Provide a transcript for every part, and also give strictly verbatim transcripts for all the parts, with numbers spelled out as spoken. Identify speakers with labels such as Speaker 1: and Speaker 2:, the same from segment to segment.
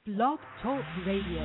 Speaker 1: Blog Talk Radio.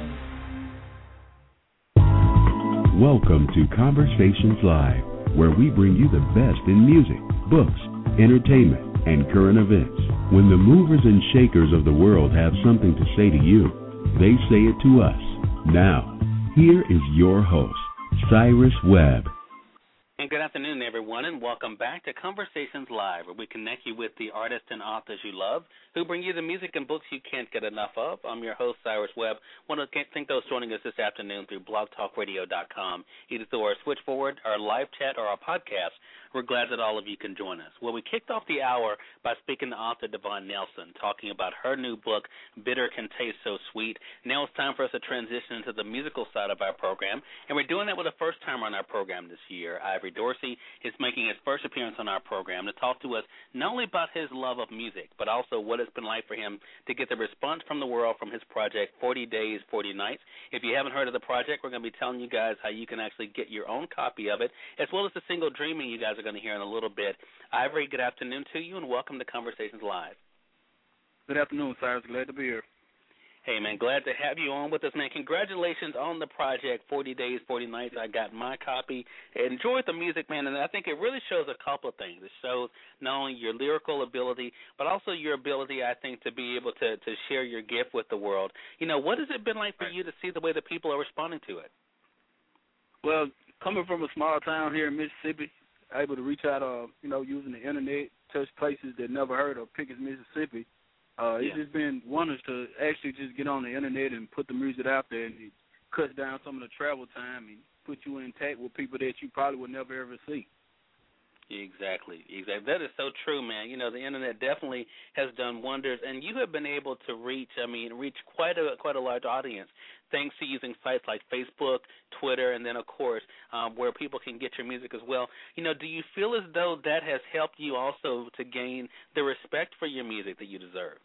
Speaker 2: Welcome to Conversations Live, where we bring you the best in music, books, entertainment, and current events. When the movers and shakers of the world have something to say to you, they say it to us. Now, here is your host, Cyrus Webb.
Speaker 3: And good afternoon, everyone, and welcome back to Conversations Live, where we connect you with the artists and authors you love, who bring you the music and books you can't get enough of. I'm your host, Cyrus Webb. I want to thank those joining us this afternoon through blog talk radio dot com, either through our switchboard, our live chat, or our podcast. We're glad that all of you can join us. Well, we kicked off the hour by speaking to author Devon Nelson, talking about her new book, Bitter Can Taste So Sweet. Now it's time for us to transition into the musical side of our program, and we're doing that with a first-timer on our program this year. Ivory Dorsey is making his first appearance on our program to talk to us not only about his love of music, but also what it's been like for him to get the response from the world from his project, forty days, forty nights. If you haven't heard of the project, we're going to be telling you guys how you can actually get your own copy of it, as well as the single Dreaming you guys are going to hear in a little bit. Ivory, good afternoon to you, and welcome to Conversations Live.
Speaker 4: Good afternoon, Cyrus. Glad to be here.
Speaker 3: Hey, man, glad to have you on with us, man. Congratulations on the project, forty days, forty nights. I got my copy. Enjoyed the music, man, and I think it really shows a couple of things. It shows not only your lyrical ability, but also your ability, I think, to be able to, to share your gift with the world. You know, what has it been like for you to see the way that people are responding to it?
Speaker 4: Well, coming from a small town here in Mississippi, able to reach out, uh, you know, using the internet, touch places that never heard of Pickens, Mississippi. Uh, it's yeah. just been wonders to actually just get on the internet and put the music out there, and it cuts down some of the travel time and put you in contact with people that you probably would never ever see.
Speaker 3: Exactly, exactly. That is so true, man. You know, the internet definitely has done wonders, and you have been able to reach, I mean, reach quite a quite a large audience thanks to using sites like Facebook, Twitter, and then, of course, um, where people can get your music as well. You know, do you feel as though that has helped you also to gain the respect for your music that you deserve?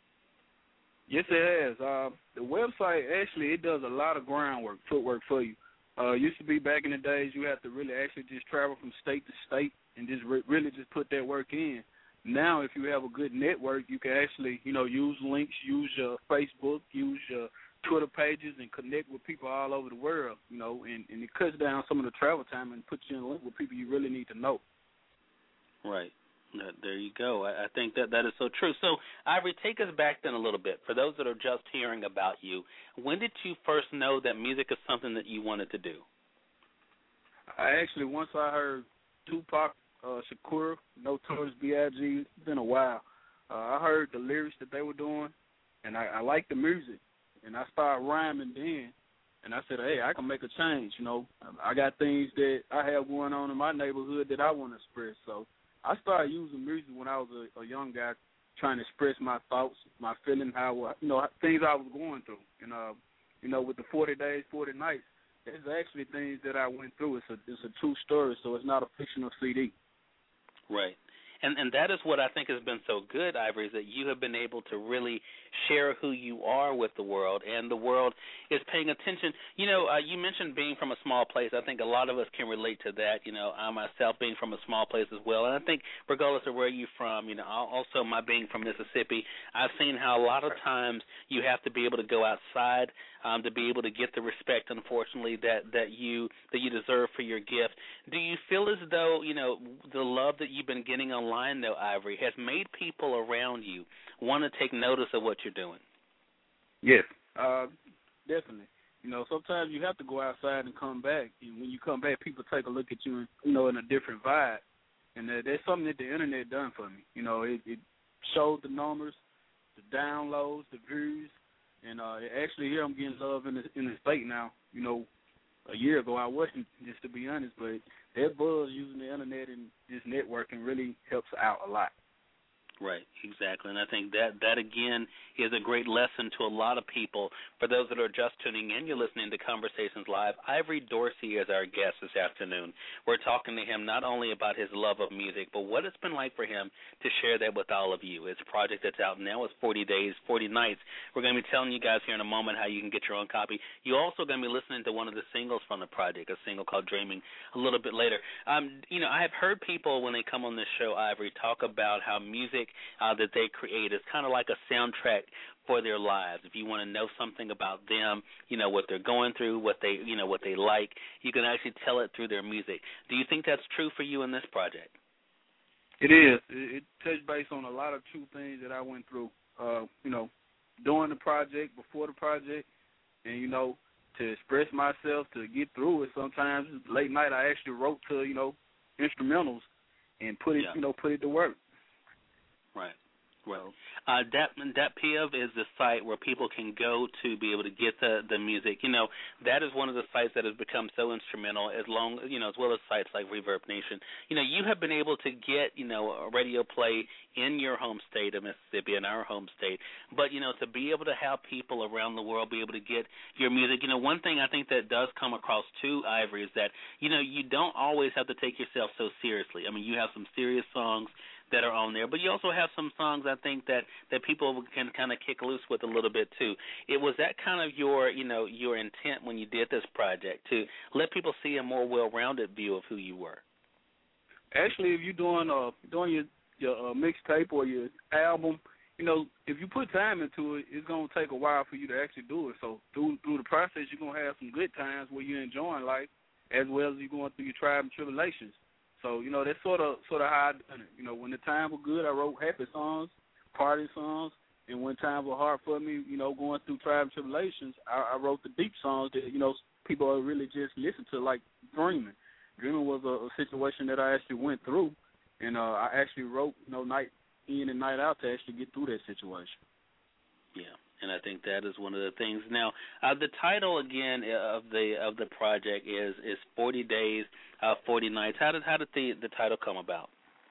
Speaker 4: Yes, it has. Uh, the website, actually, it does a lot of groundwork, footwork for you. Uh, used to be back in the days you had to really actually just travel from state to state and just re- really just put that work in. Now, if you have a good network, you can actually, you know, use links, use your Facebook, use your Twitter pages, and connect with people all over the world, you know, and, and it cuts down some of the travel time and puts you in link with people you really need to know.
Speaker 3: Right. There you go. I think that that is so true. So, Ivory, take us back then a little bit. For those that are just hearing about you, when did you first know that music is something that you wanted to do?
Speaker 4: I actually, once I heard Tupac, uh, Shakur, Notorious B I G, it's been a while. Uh, I heard the lyrics that they were doing, and I, I liked the music. And I started rhyming then, and I said, hey, I can make a change, you know. I got things that I have going on in my neighborhood that I want to express. So I started using music when I was a, a young guy, trying to express my thoughts, my feelings, how, you know, things I was going through. And, uh, you know, with the forty days, forty nights, there's actually things that I went through. It's a, it's a true story, so it's not a fictional C D.
Speaker 3: Right. And and that is what I think has been so good, Ivory, is that you have been able to really share who you are with the world, and the world is paying attention. You know, uh, you mentioned being from a small place. I think a lot of us can relate to that. You know, I myself being from a small place as well, and I think regardless of where you're from, you know, also my being from Mississippi, I've seen how a lot of times you have to be able to go outside um, to be able to get the respect, unfortunately, that, that you that you deserve for your gift. Do you feel as though, you know, the love that you've been getting online, though, Ivory, has made people around you want to take notice of what you're doing?
Speaker 4: Yes, uh, definitely. You know, sometimes you have to go outside and come back. And when you come back, people take a look at you, in, you know, in a different vibe. And uh, that's something that the internet done for me. You know, it, it showed the numbers, the downloads, the views, and uh, actually here I'm getting love in the, in the state now. You know, a year ago I wasn't, just to be honest, but that buzz using the internet and just networking really helps out a lot.
Speaker 3: Right, exactly. And I think that, that, again, is a great lesson to a lot of people. For those that are just tuning in, you're listening to Conversations Live. Ivory Dorsey is our guest this afternoon. We're talking to him not only about his love of music, but what it's been like for him to share that with all of you. His project that's out now is forty days, forty nights. We're going to be telling you guys here in a moment how you can get your own copy. You're also going to be listening to one of the singles from the project, a single called Dreaming, a little bit later. Um, you know, I have heard people when they come on this show, Ivory, talk about how music music uh, that they create is kind of like a soundtrack for their lives. If you want to know something about them, you know, what they're going through, what they, you know, what they like, you can actually tell it through their music. Do you think that's true for you in this project?
Speaker 4: It is. It, it touched base on a lot of true things that I went through, uh, you know, during the project, before the project, and, you know, to express myself, to get through it. Sometimes late night I actually wrote to, you know, instrumentals and put it, yeah. you know, put it to work.
Speaker 3: Right. Well, uh, Dat DatPiff is the site where people can go to be able to get the, the music. You know, that is one of the sites that has become so instrumental, as long, you know, as well as sites like Reverb Nation. You know, you have been able to get, you know, a radio play in your home state of Mississippi, in our home state. But, you know, to be able to have people around the world be able to get your music, you know, one thing I think that does come across too, Ivory, is that, you know, you don't always have to take yourself so seriously. I mean, you have some serious songs that are on there, but you also have some songs I think that, that people can kind of kick loose with a little bit too. It was that kind of your, you know, your intent when you did this project, to let people see a more well-rounded view of who you were.
Speaker 4: Actually, if you're doing uh doing your your uh, mixtape or your album, you know, if you put time into it, it's gonna take a while for you to actually do it. So through through the process, you're gonna have some good times where you're enjoying life, as well as you're going through your trials and tribulations. So, you know, that's sort of sort of how I done it. You know, when the time was good, I wrote happy songs, party songs, and when times were hard for me, you know, going through trials and tribulations, I, I wrote the deep songs that, you know, people really just listen to, like Dreaming. Dreaming was a, a situation that I actually went through, and uh, I actually wrote, you know, night in and night out to actually get through that situation.
Speaker 3: Yeah. And I think that is one of the things. Now, uh, the title again of the of the project is is forty days, uh, forty nights. How did how did the, the title come about?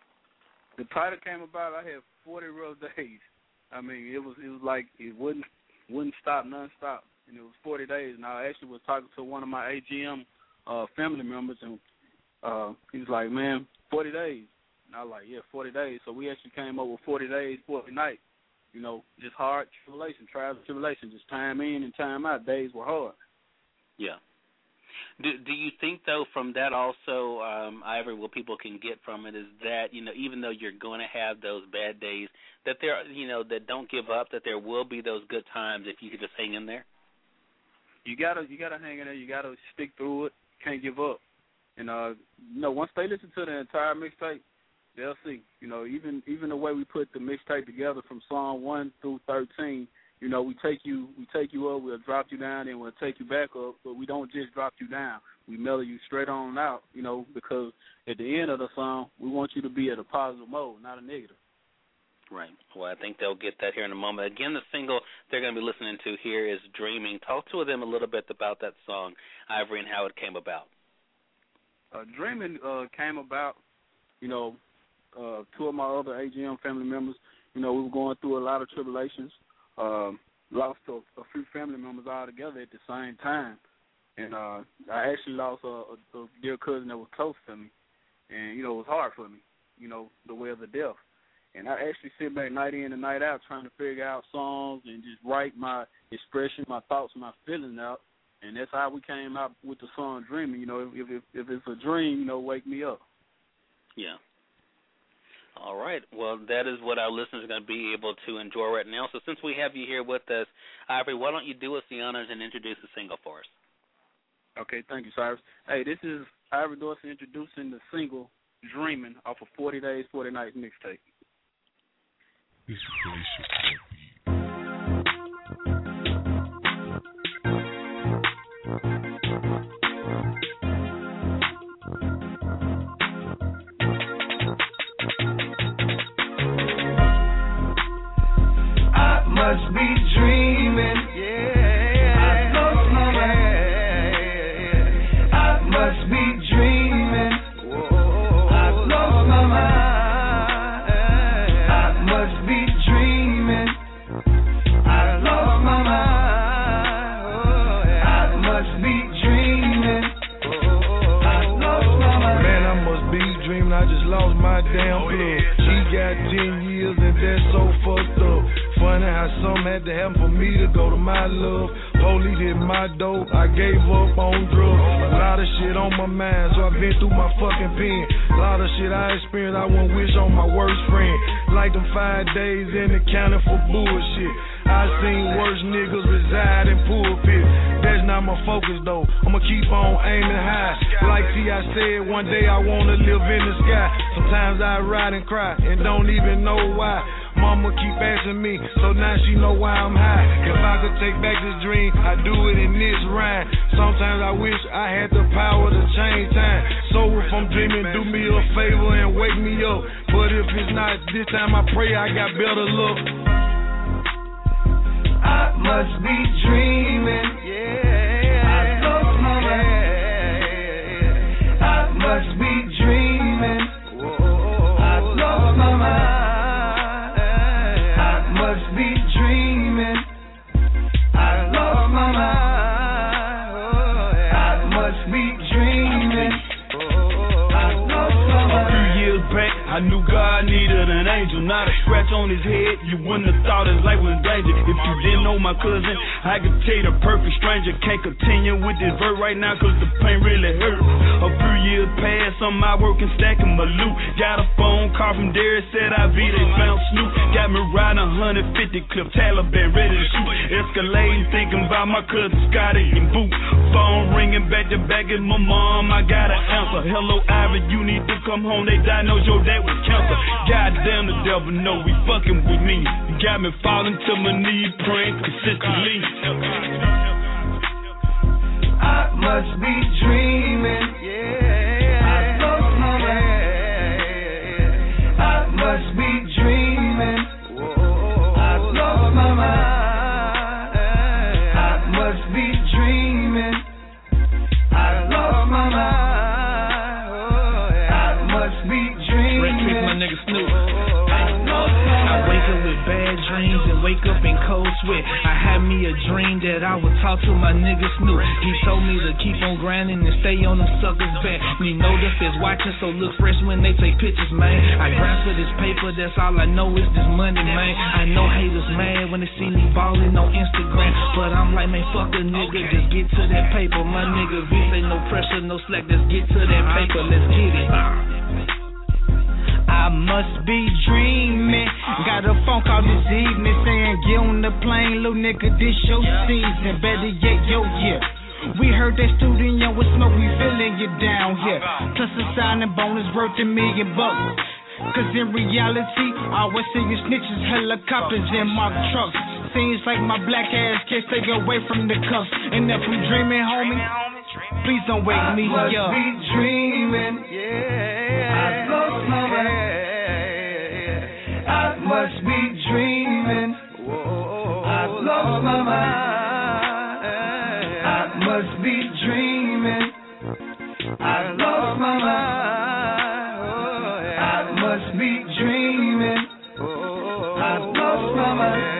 Speaker 4: The title came about. I had forty rough days. I mean, it was it was like it wouldn't wouldn't stop nonstop, and it was forty days. And I actually was talking to one of my A G M uh, family members, and uh, he was like, "Man, forty days." And I was like, "Yeah, forty days." So we actually came up with forty days, forty nights. You know, just hard tribulation, trials and tribulation, just time in and time out. Days were hard.
Speaker 3: Yeah. Do do you think, though, from that also, um, Ivory, what people can get from it is that, you know, even though you're going to have those bad days, that there, you know, that don't give up, that there will be those good times if you could just hang in there?
Speaker 4: You gotta, you gotta hang in there. You gotta stick through it. Can't give up. And uh, you know, once they listen to the entire mixtape, they'll see. You know, even even the way we put the mixtape together from song one through thirteen, you know, we take you we take you up, we'll drop you down, and we'll take you back up, but we don't just drop you down. We mellow you straight on out, you know, because at the end of the song, we want you to be at a positive mode, not a negative.
Speaker 3: Right. Well, I think they'll get that here in a moment. Again, the single they're going to be listening to here is Dreaming. Talk to them a little bit about that song, Ivory, and how it came about.
Speaker 4: Uh, Dreaming uh, came about, you know, Uh, two of my other A G M family members, you know, we were going through a lot of tribulations, um, lost a, a few family members all together at the same time. And uh, I actually lost a, a, a dear cousin that was close to me. And, you know, it was hard for me, you know, the way of the death. And I actually sit back night in and night out trying to figure out songs and just write my expression, my thoughts, my feelings out. And that's how we came out with the song Dreaming. You know, if, if, if it's a dream, you know, wake me up.
Speaker 3: Yeah. All right. Well, that is what our listeners are going to be able to enjoy right now. So since we have you here with us, Ivory, why don't you do us the honors and introduce the single for us?
Speaker 4: Okay, thank you, Cyrus. Hey, this is Ivory Dorsey introducing the single Dreaming off of forty days, forty nights mixtape.
Speaker 1: This is Glacier.
Speaker 5: Must be dreaming, yeah. I lost my mind. I must be dreaming. I lost my mind. I must be dreaming.
Speaker 6: of my love. Police hit my dope, I gave up on drugs. A lot of shit on my mind, so I've been through my fucking pen. A lot of shit I experienced, I wouldn't wish on my worst friend. Like them five days in the county for bullshit. I seen worse niggas reside in pulpit. That's not my focus though, I'ma keep on aiming high. Like T I said, one day I wanna live in the sky. Sometimes I ride and cry and don't even know why. Mama keep asking me, so now she know why I'm high. If I could take back this dream, I'd do it in this rhyme. Sometimes I wish I had the power to change time. So if I'm dreaming, do me a favor and wake me up. But if it's not this time, I pray I got better luck.
Speaker 5: I must be dreaming. Yeah, I lost my mind. I must be dreaming. I lost my mind.
Speaker 7: I knew God needed an angel, not a scratch on his head. You wouldn't have thought his life was in danger. If you didn't know my cousin, I could tell you the perfect stranger. Can't continue with this verse right now cause the pain really hurts. A few years past, on my work and stacking my loot. Got a phone call from Derek, said I V, they found Snoop. Got me riding one fifty clip, Taliban ready to shoot. Escalating, thinking about my cousin Scotty and Boot. Phone ringing back to back at my mom, I got an answer. Hello Ivory, you need to come home, they diagnosed your dad with cancer. Goddamn, the devil know we fucking with me. You got me falling to my knees, praying consistently.
Speaker 5: I must be dreaming. Yeah, I lost my mind. I must be dreaming. I lost my mind. I must be dreaming. I lost my mind.
Speaker 8: Dreams and wake up in cold sweat. I had me a dream that I would talk to my nigga Snoop. He told me to keep on grinding and stay on the sucker's back. Me know that is watching, so look fresh when they take pictures, man. I grind for this paper, that's all I know is this money, man. I know haters mad when they see me ballin' on Instagram, but I'm like, man, fuck a nigga, just get to that paper. My nigga, we say no pressure, no slack, just get to that paper, let's get it.
Speaker 9: I must be dreaming. Got a phone call this evening saying get on the plane, little nigga, this your season. Better yet, yo, yeah. We heard that studio with smoke, we feeling you down here. Plus a signing bonus worth a million bucks. Cause in reality, I always see you snitches, helicopters in my trucks. Seems like my black ass can't stay away from the cuffs. And if I'm dreaming, homie, please don't wake me up.
Speaker 5: I must be dreaming. Yeah, I lost my mind. I must be dreaming. I lost my mind. I must be dreaming. I lost my mind. I must be dreaming. I lost my mind.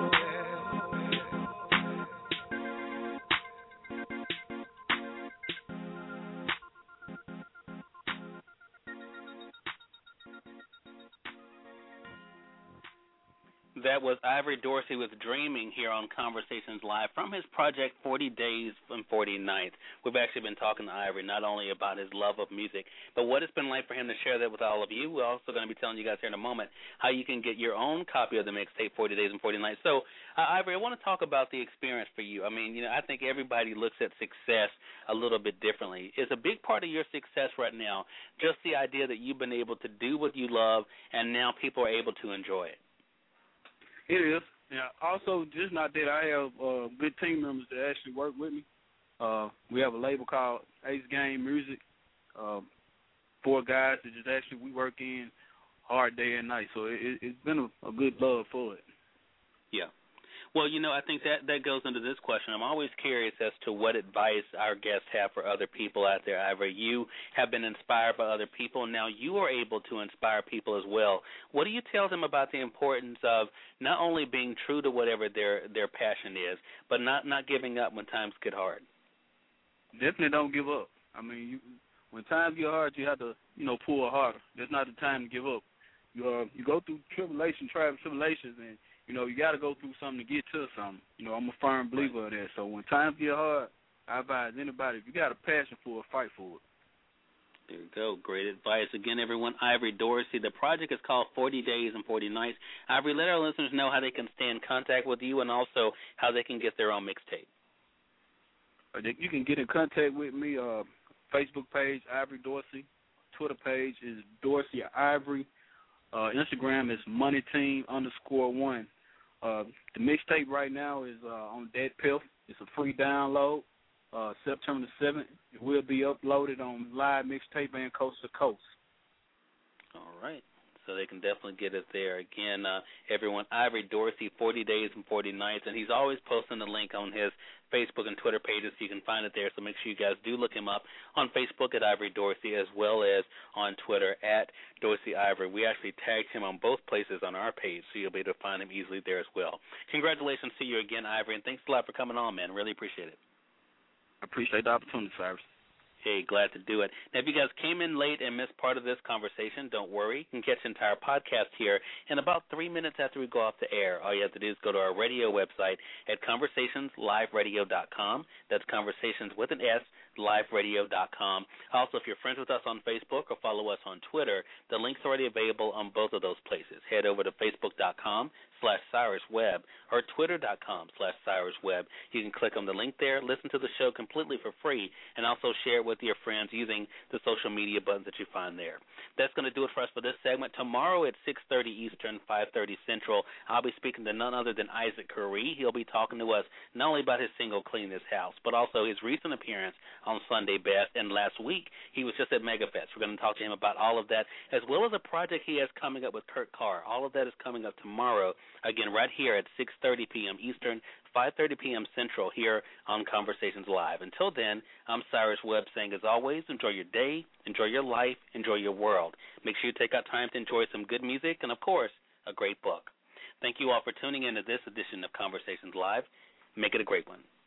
Speaker 3: That was Ivory Dorsey with Dreaming here on Conversations Live from his project forty days and forty nights. We've actually been talking to Ivory not only about his love of music, but what it's been like for him to share that with all of you. We're also going to be telling you guys here in a moment how you can get your own copy of the mixtape forty days and forty nights. So, uh, Ivory, I want to talk about the experience for you. I mean, you know, I think everybody looks at success a little bit differently. Is a big part of your success right now just the idea that you've been able to do what you love and now people are able to enjoy it?
Speaker 4: It is. Yeah. Also, just not that I have uh, good team members that actually work with me. Uh, we have a label called Ace Game Music. Uh, four guys that just actually we work in hard day and night. So it, it's been a, a good love for it.
Speaker 3: Yeah. Well, you know, I think that, that goes into this question. I'm always curious as to what advice our guests have for other people out there. Ivory, you have been inspired by other people. Now you are able to inspire people as well. What do you tell them about the importance of not only being true to whatever their, their passion is, but not, not giving up when times get hard?
Speaker 4: Definitely don't give up. I mean, you, when times get hard, you have to, you know, pull harder. That's not the time to give up. You uh, you go through tribulation, trials, tribulations, and you know, you got to go through something to get to something. You know, I'm a firm believer of that. So when times get hard, I advise anybody, if you got a passion for it, fight for it.
Speaker 3: There you go. Great advice. Again, everyone, Ivory Dorsey. The project is called forty days and forty nights. Ivory, let our listeners know how they can stay in contact with you and also how they can get their own mixtape.
Speaker 4: You can get in contact with me, uh, Facebook page, Ivory Dorsey. Twitter page is Dorsey Ivory. Uh, Instagram is Money Team underscore one. Uh, the mixtape right now is uh, on Dead Piff. It's a free download. Uh, September the seventh, it will be uploaded on Live Mixtape and Coast to Coast.
Speaker 3: All right. So they can definitely get it there. Again, uh, everyone, Ivory Dorsey, forty days and forty nights, and he's always posting the link on his Facebook and Twitter pages, so you can find it there. So make sure you guys do look him up on Facebook at Ivory Dorsey as well as on Twitter at Dorsey Ivory. We actually tagged him on both places on our page, so you'll be able to find him easily there as well. Congratulations to you again, Ivory, and thanks a lot for coming on, man. Really appreciate it.
Speaker 4: I appreciate the opportunity, Cyrus.
Speaker 3: Hey, glad to do it. Now, if you guys came in late and missed part of this conversation, don't worry. You can catch the entire podcast here in about three minutes after we go off the air. All you have to do is go to our radio website at conversations live radio dot com. That's conversations with an S, live radio dot com. Also, if you're friends with us on Facebook or follow us on Twitter, the link's already available on both of those places. Head over to facebook dot com slash Cyrus Webb or twitter dot com slash Cyrus Webb. You can click on the link there, listen to the show completely for free, and also share it with your friends using the social media buttons that you find there. That's going to do it for us for this segment. Tomorrow at six thirty Eastern, five thirty Central, I'll be speaking to none other than Isaac Curry. He'll be talking to us not only about his single Clean This House, but also his recent appearance on Sunday Best, and last week he was just at MegaFest. We're going to talk to him about all of that, as well as a project he has coming up with Kurt Carr. All of that is coming up tomorrow, again, right here at six thirty p.m. Eastern, five thirty p.m. Central here on Conversations Live. Until then, I'm Cyrus Webb saying, as always, enjoy your day, enjoy your life, enjoy your world. Make sure you take out time to enjoy some good music and, of course, a great book. Thank you all for tuning in to this edition of Conversations Live. Make it a great one.